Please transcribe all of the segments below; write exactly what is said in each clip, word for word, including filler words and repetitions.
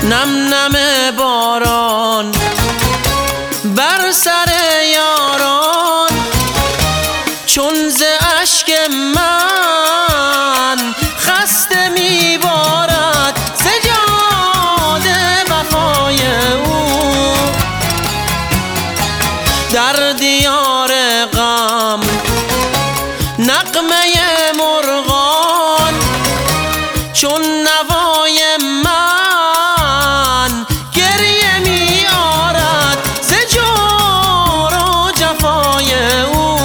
نم نم باران بر سر یاران، چون ز اشک من خسته میبارد سجاد وفای او. در دیار غم نغمه مرغان، چون نوای من گریه می آرد ز جور و جفای او.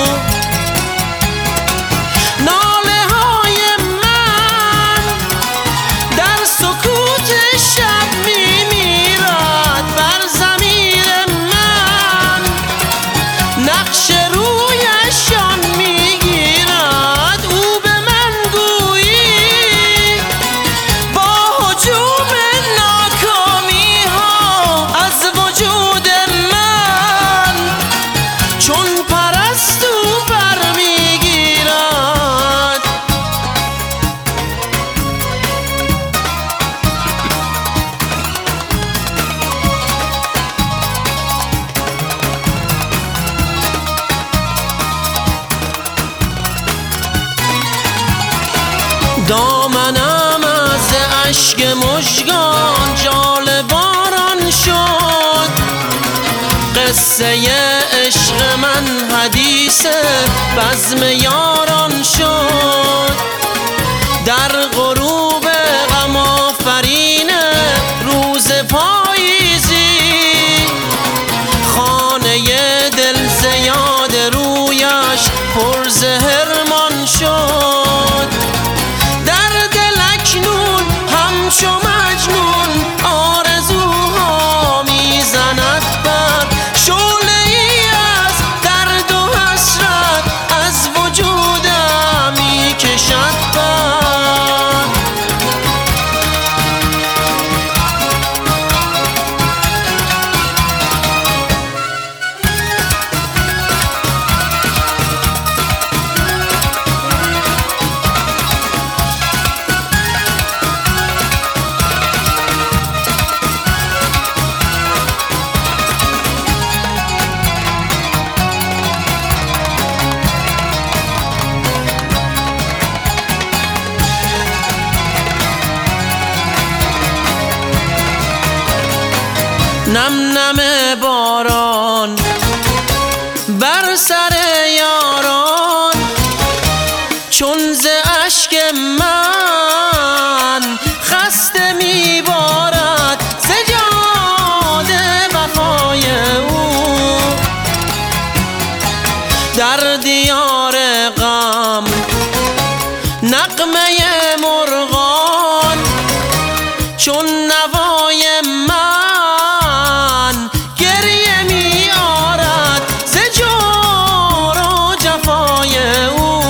ناله های من در سکوت شب می میرد بر ضمیر من، نقش رویشان می گیرد او به من گویی. با هجوم ناکامی ها از وجود من، چون پرستو برمی گیرد. دامنم از اشک مژگان جال باران شد، قصه عشق من حدیث بزم یاران شد. در غروب غم آفرین روز پاییزی، خانه دل ز یاد رویش پر ز حرمان شد. در دل اکنون همچو مجنون آرزوها میزند بر شعله‌ای از درد و حسرت از وجودم میکشد بر. نم نم باران بر سر یاران، چون ز اشک من خسته میبارد سجاد وفای او. در دیار غم نغمه مرغان، چون نوای من گریه می آرد ز جور و جفای او.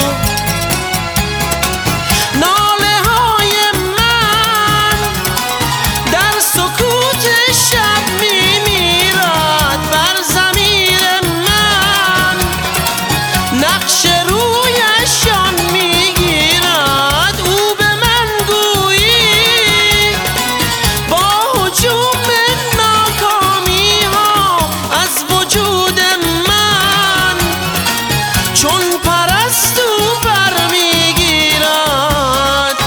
ناله های من در سکوت شب می میرد بر ضمیر من، نقش رویشان می گیرد او به من گویی. با هجوم ناکامی ها از وجود من، چون پرستو برمی گیرد.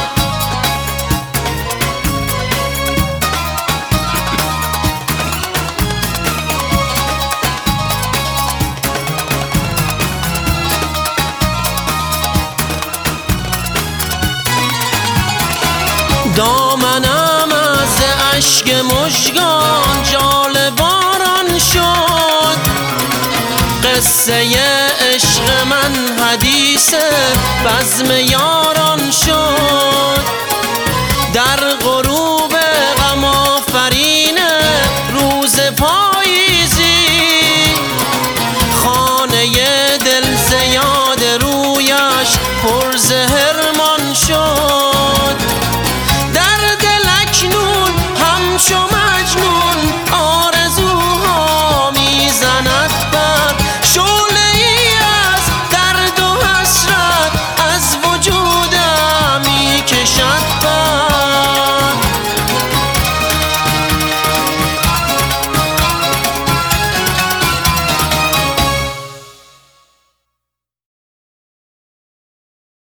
دامنم از اشک مژگان جال باران شد، قصه عشق من حدیث بزم یاران